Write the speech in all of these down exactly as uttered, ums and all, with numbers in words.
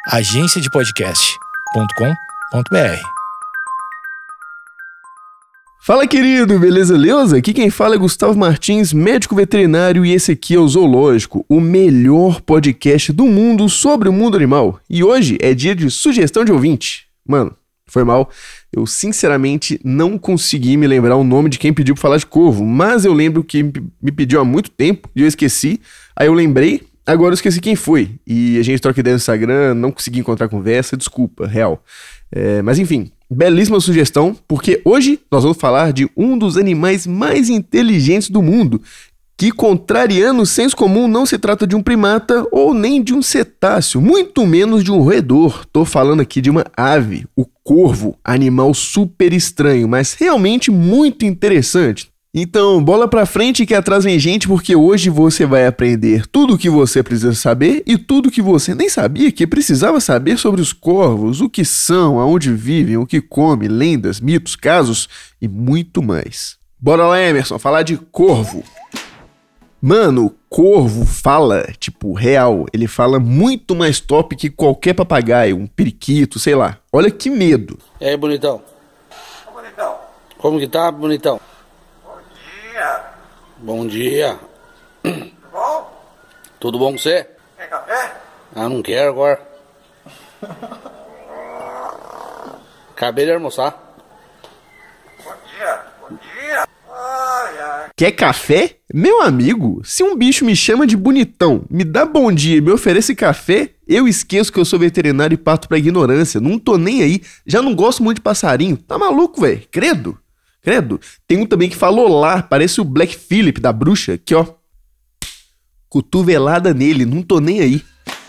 agência de podcast ponto com ponto b r. Fala, querido, beleza, Leusa? Aqui quem fala é Gustavo Martins, médico veterinário, e esse aqui é o Zoológico, o melhor podcast do mundo sobre o mundo animal. E hoje é dia de sugestão de ouvinte. Mano, foi mal, eu sinceramente não consegui me lembrar o nome de quem pediu pra falar de corvo, mas eu lembro que me pediu há muito tempo e eu esqueci, aí eu lembrei, agora eu esqueci quem foi. E a gente troca ideia no Instagram, não consegui encontrar conversa, desculpa, real. É, mas enfim, belíssima sugestão, porque hoje nós vamos falar de um dos animais mais inteligentes do mundo, que, contrariando o senso comum, não se trata de um primata ou nem de um cetáceo, muito menos de um roedor. Tô falando aqui de uma ave, o corvo, animal super estranho, mas realmente muito interessante. Então, bola pra frente que atrás vem gente, porque hoje você vai aprender tudo o que você precisa saber e tudo que você nem sabia que precisava saber sobre os corvos, o que são, aonde vivem, o que comem, lendas, mitos, casos e muito mais. Bora lá, Emerson, falar de corvo. Mano, corvo fala, tipo, real, ele fala muito mais top que qualquer papagaio, um periquito, sei lá. Olha que medo. E aí, bonitão? Bonitão. Como que tá, bonitão? Bom dia. Bom dia. Tudo bom? Tudo bom com você? Quer café? Ah, não quero agora. Acabei de almoçar. Bom dia. Bom dia. Ai, ai. Quer café? Meu amigo, se um bicho me chama de bonitão, me dá bom dia e me oferece café, eu esqueço que eu sou veterinário e parto pra ignorância. Não tô nem aí. Já não gosto muito de passarinho. Tá maluco, velho? Credo. Credo. Tem um também que falou lá, parece o Black Phillip da bruxa, que ó, cotovelada nele, não tô nem aí.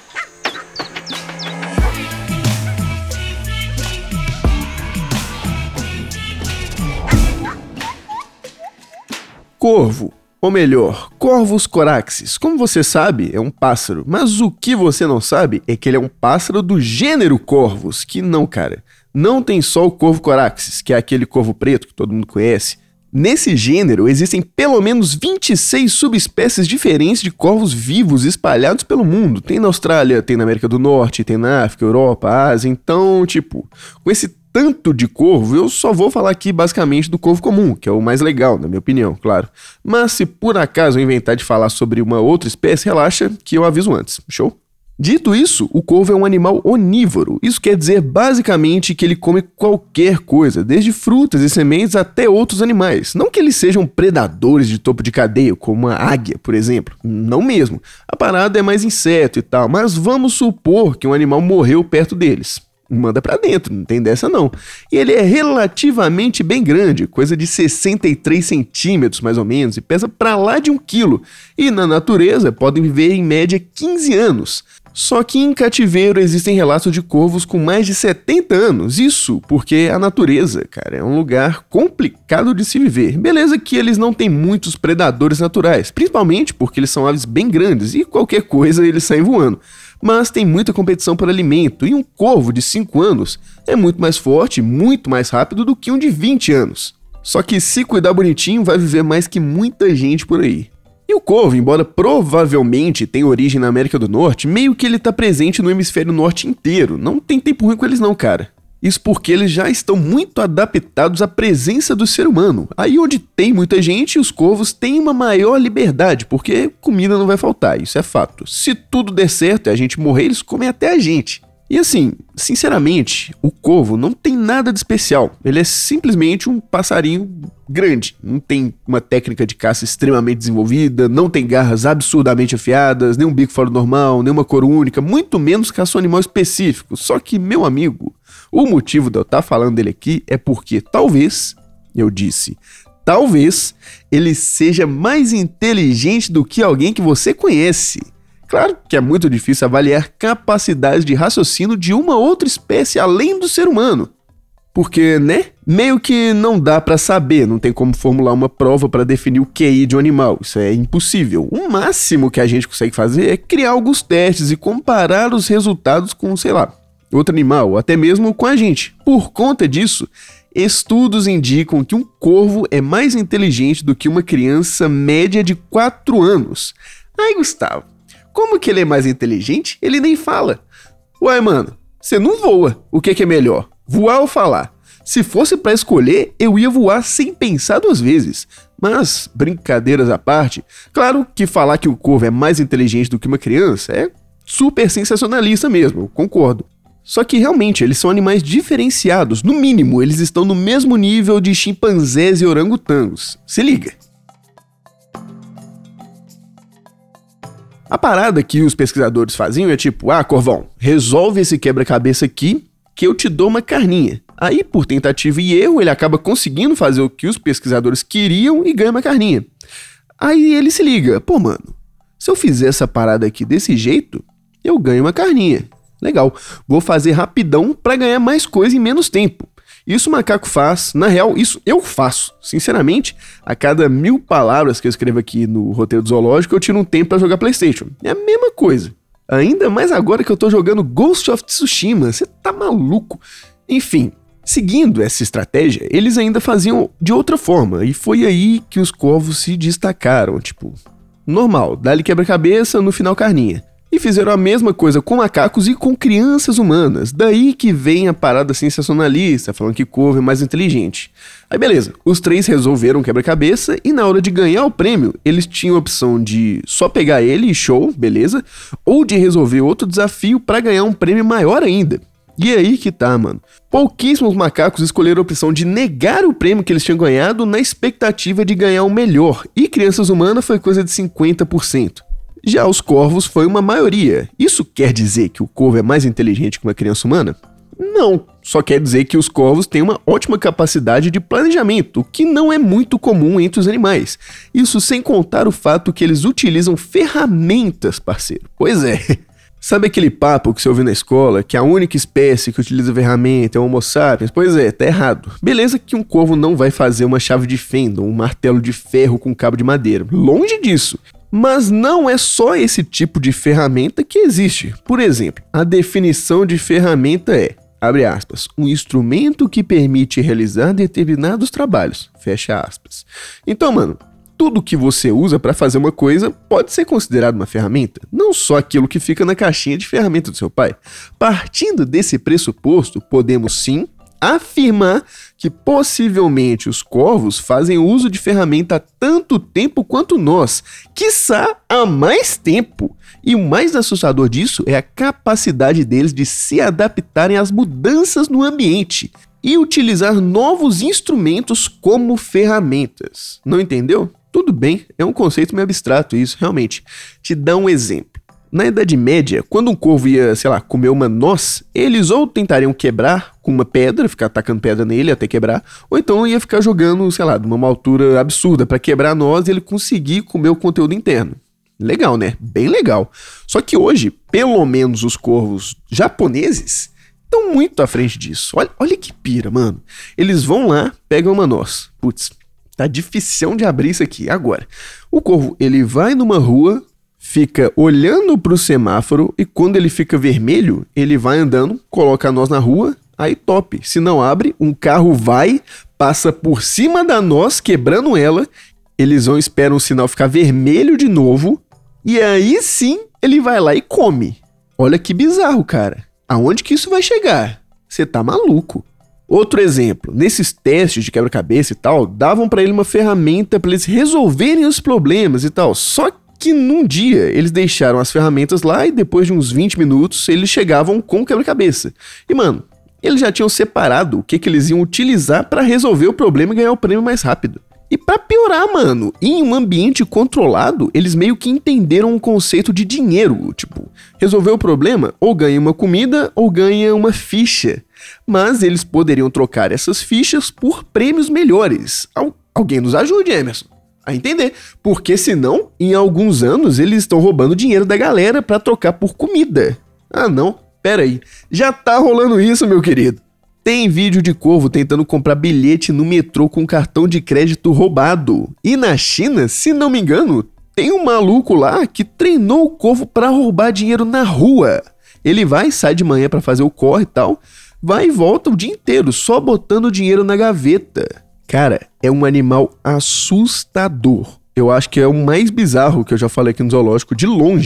Corvo, ou melhor, Corvus coraxes. Como você sabe, é um pássaro, mas o que você não sabe é que ele é um pássaro do gênero Corvus, que não, cara. Não tem só o corvo coraxes, que é aquele corvo preto que todo mundo conhece. Nesse gênero, existem pelo menos vinte e seis subespécies diferentes de corvos vivos espalhados pelo mundo. Tem na Austrália, tem na América do Norte, tem na África, Europa, Ásia. Então, tipo, com esse tanto de corvo, eu só vou falar aqui basicamente do corvo comum, que é o mais legal, na minha opinião, claro. Mas se por acaso eu inventar de falar sobre uma outra espécie, relaxa que eu aviso antes, show? Dito isso, o corvo é um animal onívoro. Isso quer dizer basicamente que ele come qualquer coisa, desde frutas e sementes até outros animais. Não que eles sejam predadores de topo de cadeia, como uma águia, por exemplo. Não mesmo. A parada é mais inseto e tal, mas vamos supor que um animal morreu perto deles. Manda pra dentro, não tem dessa não. E ele é relativamente bem grande, coisa de sessenta e três centímetros mais ou menos, e pesa pra lá de um quilo. E na natureza podem viver em média quinze anos. Só que em cativeiro existem relatos de corvos com mais de setenta anos. Isso porque a natureza, cara, é um lugar complicado de se viver. Beleza que eles não têm muitos predadores naturais, principalmente porque eles são aves bem grandes e qualquer coisa eles saem voando. Mas tem muita competição por alimento, e um corvo de cinco anos é muito mais forte, muito mais rápido do que um de vinte anos. Só que se cuidar bonitinho, vai viver mais que muita gente por aí. E o corvo, embora provavelmente tenha origem na América do Norte, meio que ele tá presente no hemisfério norte inteiro. Não tem tempo ruim com eles não, cara. Isso porque eles já estão muito adaptados à presença do ser humano. Aí onde tem muita gente, os corvos têm uma maior liberdade, porque comida não vai faltar, isso é fato. Se tudo der certo e a gente morrer, eles comem até a gente. E assim, sinceramente, o corvo não tem nada de especial. Ele é simplesmente um passarinho grande. Não tem uma técnica de caça extremamente desenvolvida, não tem garras absurdamente afiadas, nem um bico fora do normal, nem uma cor única, muito menos caça um animal específico. Só que, meu amigo, o motivo de eu estar falando dele aqui é porque talvez, eu disse, talvez ele seja mais inteligente do que alguém que você conhece. Claro que é muito difícil avaliar capacidades de raciocínio de uma outra espécie além do ser humano. Porque, né? Meio que não dá pra saber, não tem como formular uma prova pra definir o Q I de um animal, isso é impossível. O máximo que a gente consegue fazer é criar alguns testes e comparar os resultados com, sei lá, outro animal, ou até mesmo com a gente. Por conta disso, estudos indicam que um corvo é mais inteligente do que uma criança média de quatro anos. Ai, Gustavo, como que ele é mais inteligente? Ele nem fala. Uai, mano, você não voa. O que que é melhor? Voar ou falar? Se fosse pra escolher, eu ia voar sem pensar duas vezes. Mas, brincadeiras à parte, claro que falar que o corvo é mais inteligente do que uma criança é super sensacionalista mesmo, eu concordo. Só que realmente eles são animais diferenciados, no mínimo eles estão no mesmo nível de chimpanzés e orangotangos. Se liga. A parada que os pesquisadores faziam é tipo, ah, corvão, resolve esse quebra-cabeça aqui que eu te dou uma carninha. Aí, por tentativa e erro, ele acaba conseguindo fazer o que os pesquisadores queriam e ganha uma carninha. Aí ele se liga, pô, mano, se eu fizer essa parada aqui desse jeito, eu ganho uma carninha. Legal, vou fazer rapidão pra ganhar mais coisa em menos tempo. Isso o macaco faz, na real, isso eu faço. Sinceramente, a cada mil palavras que eu escrevo aqui no roteiro do zoológico, eu tiro um tempo pra jogar PlayStation. É a mesma coisa. Ainda mais agora que eu tô jogando Ghost of Tsushima, você tá maluco? Enfim, seguindo essa estratégia, eles ainda faziam de outra forma, e foi aí que os corvos se destacaram, tipo, normal, dá-lhe quebra-cabeça, no final carninha. E fizeram a mesma coisa com macacos e com crianças humanas, daí que vem a parada sensacionalista, falando que corvo é mais inteligente. Aí beleza, os três resolveram o quebra-cabeça e na hora de ganhar o prêmio, eles tinham a opção de só pegar ele e show, beleza? Ou de resolver outro desafio pra ganhar um prêmio maior ainda. E aí que tá, mano. Pouquíssimos macacos escolheram a opção de negar o prêmio que eles tinham ganhado na expectativa de ganhar o melhor, e crianças humanas foi coisa de cinquenta por cento. Já os corvos foi uma maioria. Isso quer dizer que o corvo é mais inteligente que uma criança humana? Não, só quer dizer que os corvos têm uma ótima capacidade de planejamento, o que não é muito comum entre os animais. Isso sem contar o fato que eles utilizam ferramentas, parceiro. Pois é. Sabe aquele papo que você ouviu na escola, que a única espécie que utiliza ferramenta é o Homo sapiens? Pois é, tá errado. Beleza que um corvo não vai fazer uma chave de fenda, um martelo de ferro com cabo de madeira. Longe disso. Mas não é só esse tipo de ferramenta que existe. Por exemplo, a definição de ferramenta é, abre aspas, um instrumento que permite realizar determinados trabalhos, fecha aspas. Então, mano, tudo que você usa para fazer uma coisa pode ser considerado uma ferramenta, não só aquilo que fica na caixinha de ferramenta do seu pai. Partindo desse pressuposto, podemos sim afirmar que possivelmente os corvos fazem uso de ferramenta há tanto tempo quanto nós, quiçá há mais tempo. E o mais assustador disso é a capacidade deles de se adaptarem às mudanças no ambiente e utilizar novos instrumentos como ferramentas. Não entendeu? Tudo bem, é um conceito meio abstrato isso, realmente. Te dá um exemplo. Na Idade Média, quando um corvo ia, sei lá, comer uma noz, eles ou tentariam quebrar com uma pedra, ficar atacando pedra nele até quebrar, ou então ia ficar jogando, sei lá, de uma altura absurda para quebrar a noz e ele conseguir comer o conteúdo interno. Legal, né? Bem legal. Só que hoje, pelo menos os corvos japoneses estão muito à frente disso. Olha, olha que pira, mano. Eles vão lá, pegam uma noz. Putz, tá difícil de abrir isso aqui. Agora, o corvo, ele vai numa rua, fica olhando pro semáforo e quando ele fica vermelho, ele vai andando, coloca a noz na rua, aí top. Se não abre, um carro vai, passa por cima da noz, quebrando ela, eles vão esperar o sinal ficar vermelho de novo, e aí sim ele vai lá e come. Olha que bizarro, cara. Aonde que isso vai chegar? Você tá maluco. Outro exemplo, nesses testes de quebra-cabeça e tal, davam pra ele uma ferramenta pra eles resolverem os problemas e tal, só que que num dia eles deixaram as ferramentas lá e depois de uns vinte minutos eles chegavam com o quebra-cabeça. E mano, eles já tinham separado o que, que eles iam utilizar para resolver o problema e ganhar o prêmio mais rápido. E pra piorar, mano, em um ambiente controlado, eles meio que entenderam um conceito de dinheiro. Tipo, resolver o problema, ou ganha uma comida ou ganha uma ficha. Mas eles poderiam trocar essas fichas por prêmios melhores. Al- alguém nos ajude, Emerson, a entender, porque senão, em alguns anos, eles estão roubando dinheiro da galera pra trocar por comida. Ah não, pera aí, já tá rolando isso, meu querido. Tem vídeo de corvo tentando comprar bilhete no metrô com cartão de crédito roubado. E na China, se não me engano, tem um maluco lá que treinou o corvo pra roubar dinheiro na rua. Ele vai, sai de manhã pra fazer o corre e tal, vai e volta o dia inteiro, só botando dinheiro na gaveta. Cara, é um animal assustador. Eu acho que é o mais bizarro que eu já falei aqui no zoológico, de longe.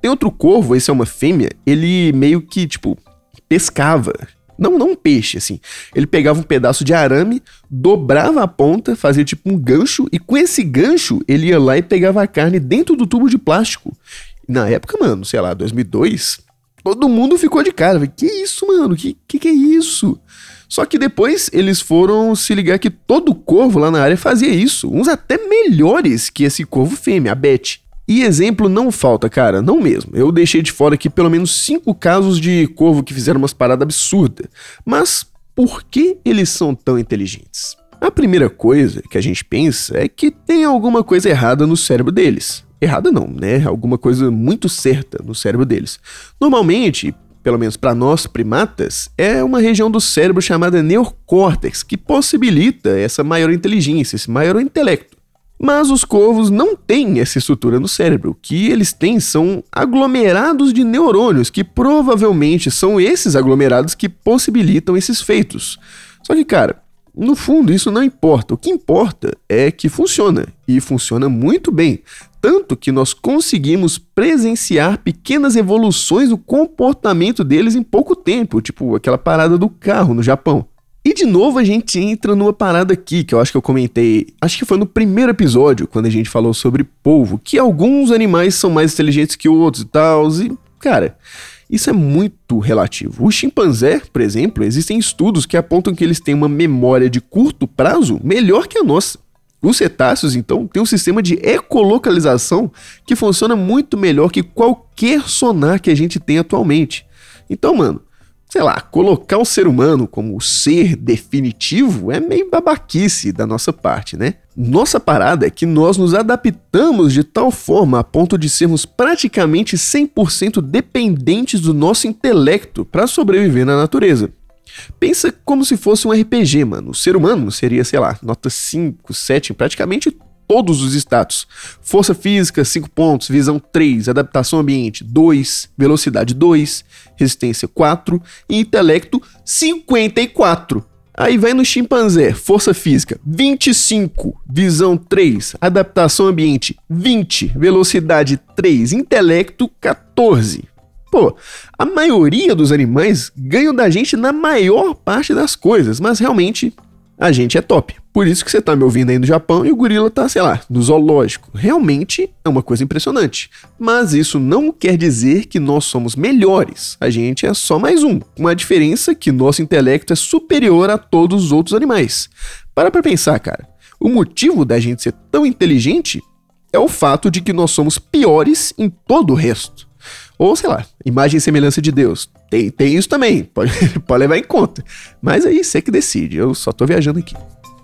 tem outro corvo, esse é uma fêmea, ele meio que, tipo, pescava. Não, não um peixe, assim. Ele pegava um pedaço de arame, dobrava a ponta, fazia tipo um gancho, e com esse gancho ele ia lá e pegava a carne dentro do tubo de plástico. Na época, mano, sei lá, dois mil e dois, todo mundo ficou de cara. Falei, que isso, mano? Que, que que é isso? Só que depois eles foram se ligar que todo corvo lá na área fazia isso. Uns até melhores que esse corvo fêmea, a Beth. E exemplo não falta, cara, não mesmo. Eu deixei de fora aqui pelo menos cinco casos de corvo que fizeram umas paradas absurdas. Mas por que eles são tão inteligentes? A primeira coisa que a gente pensa é que tem alguma coisa errada no cérebro deles. Errada não, né? Alguma coisa muito certa no cérebro deles. Normalmente, pelo menos para nós primatas, é uma região do cérebro chamada neocórtex que possibilita essa maior inteligência, esse maior intelecto. Mas os corvos não têm essa estrutura no cérebro. O que eles têm são aglomerados de neurônios, que provavelmente são esses aglomerados que possibilitam esses feitos. Só que, cara, no fundo isso não importa. O que importa é que funciona, e funciona muito bem. Tanto que nós conseguimos presenciar pequenas evoluções no comportamento deles em pouco tempo, tipo aquela parada do carro no Japão. E de novo a gente entra numa parada aqui, que eu acho que eu comentei, acho que foi no primeiro episódio, quando a gente falou sobre polvo, que alguns animais são mais inteligentes que outros e tal, e, cara, isso é muito relativo. O chimpanzé, por exemplo, existem estudos que apontam que eles têm uma memória de curto prazo melhor que a nossa. Os cetáceos, então, têm um sistema de ecolocalização que funciona muito melhor que qualquer sonar que a gente tem atualmente. Então, mano, sei lá, colocar o ser humano como o ser definitivo é meio babaquice da nossa parte, né? Nossa parada é que nós nos adaptamos de tal forma a ponto de sermos praticamente cem por cento dependentes do nosso intelecto para sobreviver na natureza. Pensa como se fosse um R P G, mano. O ser humano seria, sei lá, nota cinco, sete em praticamente todos os status. Força física, cinco pontos, visão três, adaptação ao ambiente dois, velocidade dois, resistência quatro e intelecto cinquenta e quatro. Aí vai no chimpanzé, força física vinte e cinco, visão três, adaptação ao ambiente vinte, velocidade três, intelecto quatorze. Pô, a maioria dos animais ganham da gente na maior parte das coisas, mas realmente a gente é top. Por isso que você tá me ouvindo aí no Japão e o gorila tá, sei lá, no zoológico. Realmente é uma coisa impressionante. Mas isso não quer dizer que nós somos melhores. A gente é só mais um. Com a diferença que nosso intelecto é superior a todos os outros animais. Para pra pensar, cara. O motivo da gente ser tão inteligente é o fato de que nós somos piores em todo o resto. Ou, sei lá, imagem e semelhança de Deus. Tem, tem isso também, pode, pode levar em conta. Mas aí você que decide, eu só tô viajando aqui.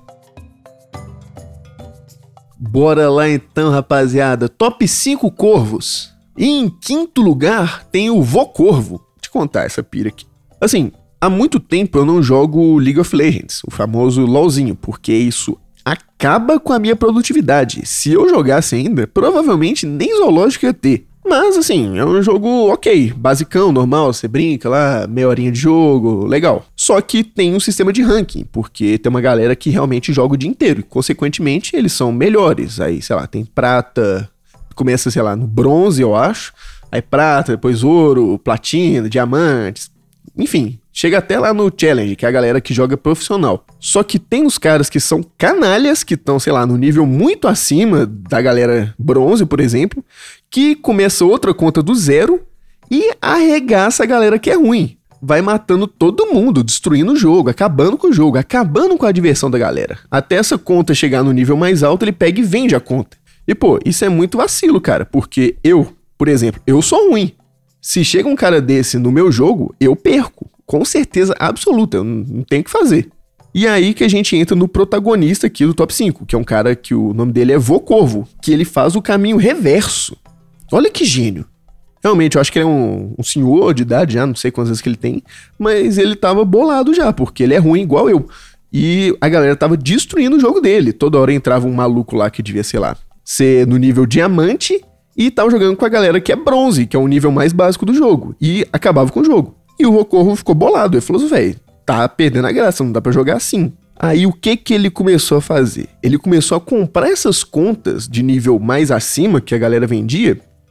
Bora lá então, rapaziada. Top cinco corvos. E em quinto lugar tem o Vô Corvo. Vou te contar essa pira aqui. Assim, há muito tempo eu não jogo League of Legends, o famoso LOLzinho, porque isso acaba com a minha produtividade. Se eu jogasse ainda, provavelmente nem zoológico ia ter. Mas assim, é um jogo ok, basicão, normal, você brinca lá, meia horinha de jogo, legal. Só que tem um sistema de ranking, porque tem uma galera que realmente joga o dia inteiro, e consequentemente eles são melhores. Aí, sei lá, tem prata, começa, sei lá, no bronze, eu acho, aí prata, depois ouro, platina, diamantes, enfim, chega até lá no challenge, que é a galera que joga profissional. Só que tem os caras que são canalhas, que estão, sei lá, no nível muito acima da galera bronze, por exemplo, que começa outra conta do zero e arregaça a galera que é ruim. Vai matando todo mundo, destruindo o jogo, acabando com o jogo, acabando com a diversão da galera. Até essa conta chegar no nível mais alto, ele pega e vende a conta. E pô, isso é muito vacilo, cara, porque eu, por exemplo, eu sou ruim. Se chega um cara desse no meu jogo, eu perco. Com certeza absoluta, eu não tenho o que fazer. E aí que a gente entra no protagonista aqui do top cinco, que é um cara que o nome dele é Vô Corvo, que ele faz o caminho reverso. Olha que gênio. Realmente, eu acho que ele é um, um senhor de idade já, não sei quantas vezes que ele tem, mas ele tava bolado já, porque ele é ruim igual eu. E a galera tava destruindo o jogo dele. Toda hora entrava um maluco lá que devia, sei lá, ser no nível diamante e tava jogando com a galera que é bronze, que é o nível mais básico do jogo. E acabava com o jogo. E o Vô Corvo ficou bolado. Ele falou assim, velho, tá perdendo a graça, não dá pra jogar assim. Aí o que que ele começou a fazer? Ele começou a comprar essas contas de nível mais acima que a galera vendia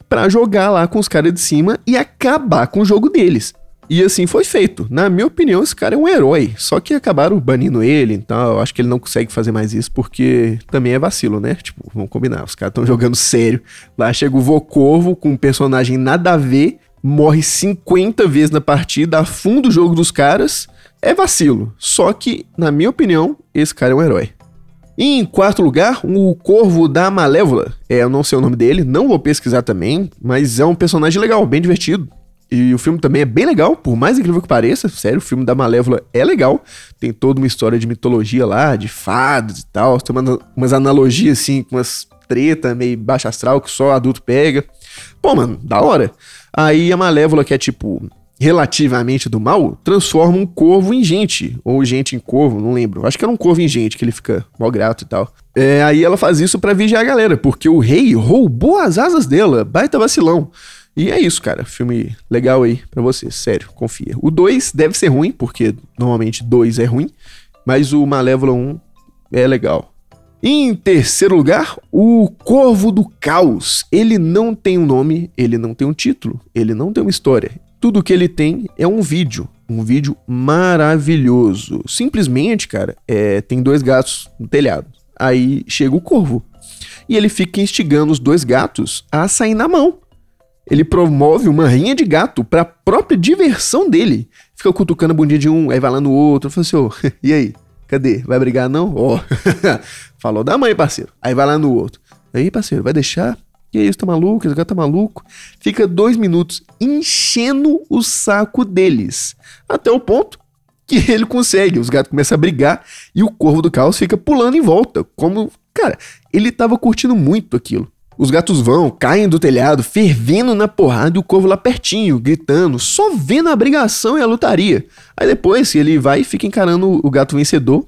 pra jogar lá com os caras de cima e acabar com o jogo deles. E assim foi feito. Na minha opinião, esse cara é um herói. Só que acabaram banindo ele, então eu acho que ele não consegue fazer mais isso porque também é vacilo, né? Tipo, vamos combinar, os caras estão jogando sério. Lá chega o Vocorvo com um personagem nada a ver, morre cinquenta vezes na partida, afunda o jogo dos caras. É vacilo. Só que, na minha opinião, esse cara é um herói. E em quarto lugar, o Corvo da Malévola. É, eu não sei o nome dele, não vou pesquisar também, mas é um personagem legal, bem divertido. E o filme também é bem legal, por mais incrível que pareça. Sério, o filme da Malévola é legal. Tem toda uma história de mitologia lá, de fadas e tal. Tem uma, umas analogias assim, com umas treta meio baixa astral que só adulto pega. Pô, mano, da hora. Aí a Malévola, que é tipo relativamente do mal, transforma um corvo em gente. Ou gente em corvo, não lembro. Acho que era um corvo em gente, que ele fica mó grato e tal. É, aí ela faz isso pra vigiar a galera, porque o rei roubou as asas dela. Baita vacilão. E é isso, cara. Filme legal aí pra você. Sério, confia. O dois deve ser ruim, porque normalmente dois é ruim. Mas o Malévola um é legal. Em terceiro lugar, o Corvo do Caos. Ele não tem um nome, ele não tem um título, ele não tem uma história. Tudo que ele tem é um vídeo. Um vídeo maravilhoso. Simplesmente, cara, é, tem dois gatos no telhado. Aí chega o corvo. E ele fica instigando os dois gatos a sair na mão. Ele promove uma rinha de gato pra própria diversão dele. Fica cutucando a bundinha de um, aí vai lá no outro. Fala assim, ô, e aí? Cadê? Vai brigar não? Ó, oh. Falou da mãe, parceiro. Aí vai lá no outro. Aí, parceiro, vai deixar? Que isso, tá maluco? Esse gato tá maluco? Fica dois minutos enchendo o saco deles. Até o ponto que ele consegue. Os gatos começam a brigar e o Corvo do Caos fica pulando em volta. Como, cara, ele tava curtindo muito aquilo. Os gatos vão, caem do telhado, fervendo na porrada e o corvo lá pertinho, gritando, só vendo a brigação e a lutaria. Aí depois ele vai e fica encarando o gato vencedor.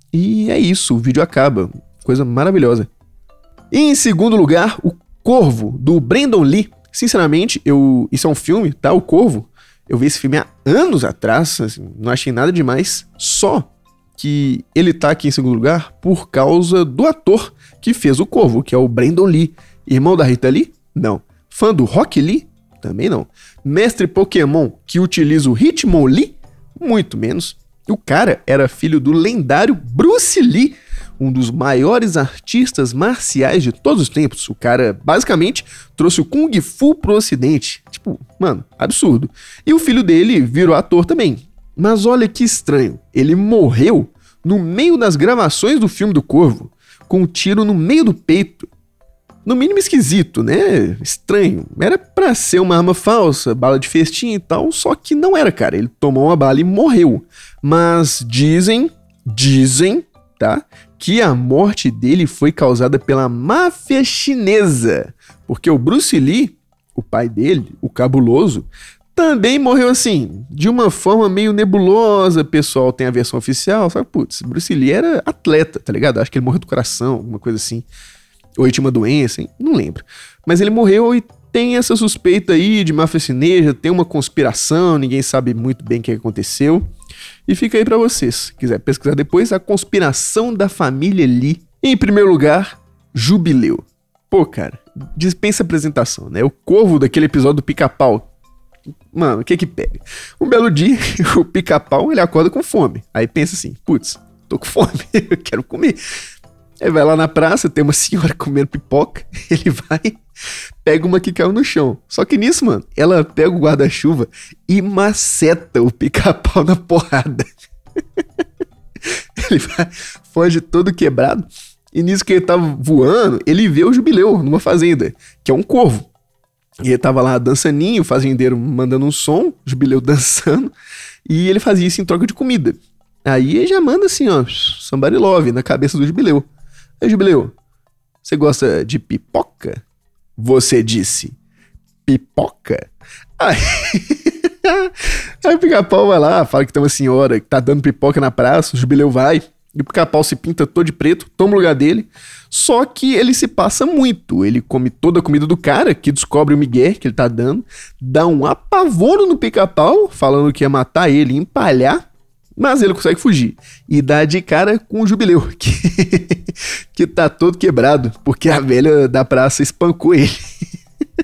E é isso, o vídeo acaba. Coisa maravilhosa. E em segundo lugar, o Corvo, do Brandon Lee. Sinceramente, eu, isso é um filme, tá? O Corvo. Eu vi esse filme há anos atrás, assim, não achei nada demais. Só que ele tá aqui em segundo lugar por causa do ator que fez o Corvo, que é o Brandon Lee. Irmão da Rita Lee? Não. Fã do Rock Lee? Também não. Mestre Pokémon que utiliza o Hitmonlee? Muito menos. O cara era filho do lendário Bruce Lee, um dos maiores artistas marciais de todos os tempos. O cara, basicamente, trouxe o Kung Fu pro ocidente. Tipo, mano, absurdo. E o filho dele virou ator também. Mas olha que estranho. Ele morreu no meio das gravações do filme do Corvo, com um tiro no meio do peito. No mínimo esquisito, né? Estranho. Era pra ser uma arma falsa, bala de festim e tal, só que não era, cara. Ele tomou uma bala e morreu. Mas dizem, dizem, tá? Que a morte dele foi causada pela máfia chinesa. Porque o Bruce Lee, o pai dele, o cabuloso, também morreu assim, de uma forma meio nebulosa. Pessoal, tem a versão oficial, sabe? Putz, Bruce Lee era atleta, tá ligado? Acho que ele morreu do coração, alguma coisa assim. Ou ele tinha uma doença, hein? Não lembro. Mas ele morreu e tem essa suspeita aí de máfia chinesa, tem uma conspiração, ninguém sabe muito bem o que aconteceu. E fica aí pra vocês. Se quiser pesquisar depois, a conspiração da família Lee. E, em primeiro lugar, Jubileu. Pô, cara, dispensa apresentação, né? O Corvo daquele episódio do Pica-Pau. Mano, o que que pega? Um belo dia, o Pica-Pau, ele acorda com fome. Aí pensa assim, putz, tô com fome, eu quero comer. Aí vai lá na praça, tem uma senhora comendo pipoca, ele vai, pega uma que caiu no chão. Só que nisso, mano, ela pega o guarda-chuva e maceta o Pica-Pau na porrada. Ele vai, foge todo quebrado. E nisso que ele tava voando, ele vê o Jubileu numa fazenda, que é um corvo. E ele tava lá dançaninho, o fazendeiro mandando um som, o Jubileu dançando, e ele fazia isso em troca de comida. Aí ele já manda assim, ó, somebody love na cabeça do Jubileu. Aí, Jubileu, você gosta de pipoca? Você disse pipoca? Aí, aí o Pica-Pau vai lá, fala que tem uma senhora que tá dando pipoca na praça, o Jubileu vai, e o Pica-Pau se pinta todo de preto, toma o lugar dele, só que ele se passa muito, ele come toda a comida do cara, que descobre o migué que ele tá dando, dá um apavoro no Pica-Pau, falando que ia matar ele e empalhar, mas ele consegue fugir. E dá de cara com o Jubileu, que, que tá todo quebrado, porque a velha da praça espancou ele.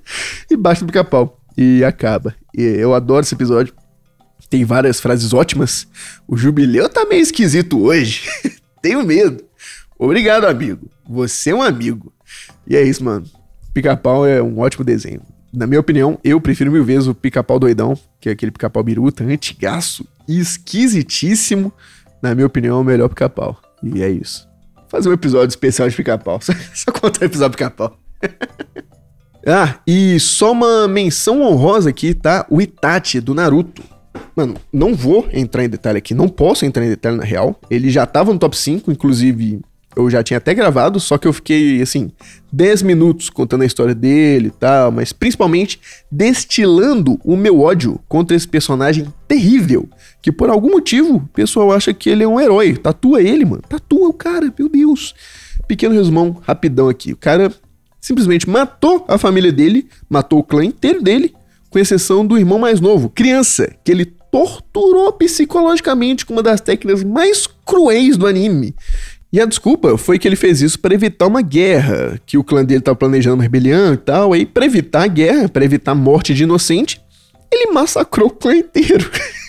E bate no pica-pau. E acaba. E eu adoro esse episódio. Tem várias frases ótimas. O jubileu tá meio esquisito hoje. Tenho medo. Obrigado, amigo. Você é um amigo. E é isso, mano. Pica-pau é um ótimo desenho. Na minha opinião, eu prefiro mil vezes o Pica-Pau Doidão, que é aquele Pica-Pau biruta, antigaço, esquisitíssimo. Na minha opinião, é o melhor Pica-Pau. E é isso. Vou fazer um episódio especial de Pica-Pau. Só, só contar o episódio de Pica-Pau. Ah, e só uma menção honrosa aqui, tá? O Itachi, do Naruto. Mano, não vou entrar em detalhe aqui, não posso entrar em detalhe na real. Ele já tava no top cinco, inclusive eu já tinha até gravado, só que eu fiquei, assim, dez minutos contando a história dele e tal, mas principalmente destilando o meu ódio contra esse personagem terrível, que por algum motivo o pessoal acha que ele é um herói. Tatua ele, mano, tatua o cara, meu Deus. Pequeno resumão, rapidão aqui. O cara simplesmente matou a família dele, matou o clã inteiro dele, com exceção do irmão mais novo, criança, que ele torturou psicologicamente com uma das técnicas mais cruéis do anime. E a desculpa foi que ele fez isso para evitar uma guerra, que o clã dele estava planejando uma rebelião e tal, aí para evitar a guerra, para evitar a morte de inocente, ele massacrou o clã inteiro.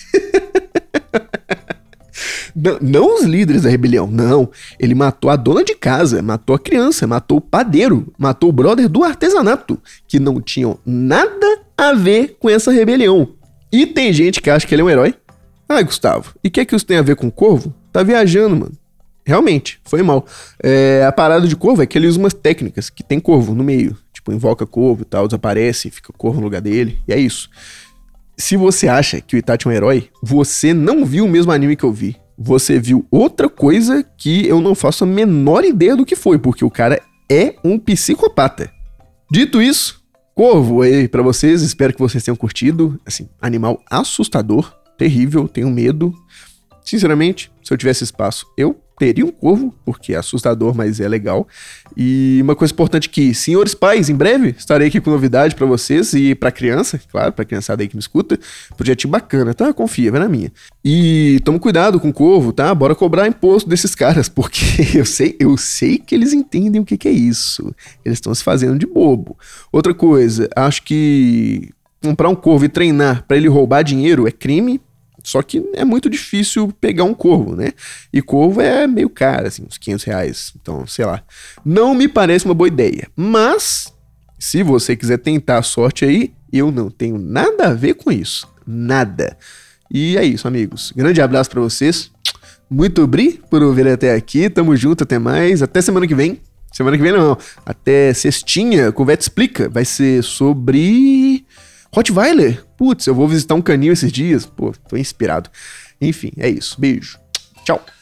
Não, não os líderes da rebelião, não. Ele matou a dona de casa, matou a criança, matou o padeiro, matou o brother do artesanato, que não tinham nada a ver com essa rebelião. E tem gente que acha que ele é um herói. Ah, Gustavo, e o que é que isso tem a ver com o corvo? Tá viajando, mano. Realmente, foi mal. É, a parada de corvo é que ele usa umas técnicas que tem corvo no meio. Tipo, invoca corvo e tal, desaparece, fica corvo no lugar dele, e é isso. Se você acha que o Itachi é um herói, você não viu o mesmo anime que eu vi. Você viu outra coisa que eu não faço a menor ideia do que foi, porque o cara é um psicopata. Dito isso, corvo aí pra vocês, espero que vocês tenham curtido. Assim, animal assustador, terrível, tenho medo. Sinceramente, se eu tivesse espaço, eu teria um corvo, porque é assustador, mas é legal. E uma coisa importante que, senhores pais, em breve estarei aqui com novidade pra vocês e pra criança, claro, pra criançada aí que me escuta. Projetinho bacana, tá? Confia, vai na minha. E toma cuidado com o corvo, tá? Bora cobrar imposto desses caras, porque eu sei, eu sei que eles entendem o que, que é isso. Eles estão se fazendo de bobo. Outra coisa, acho que comprar um corvo e treinar pra ele roubar dinheiro é crime. Só que é muito difícil pegar um corvo, né? E corvo é meio caro, assim, uns quinhentos reais. Então, sei lá. Não me parece uma boa ideia. Mas, se você quiser tentar a sorte aí, eu não tenho nada a ver com isso. Nada. E é isso, amigos. Grande abraço pra vocês. Muito obrigado por ouvir até aqui. Tamo junto, até mais. Até semana que vem. Semana que vem não. Até sextinha, com o Veto Explica. Vai ser sobre Rottweiler. Putz, eu vou visitar um canil esses dias. Pô, tô inspirado. Enfim, é isso. Beijo. Tchau.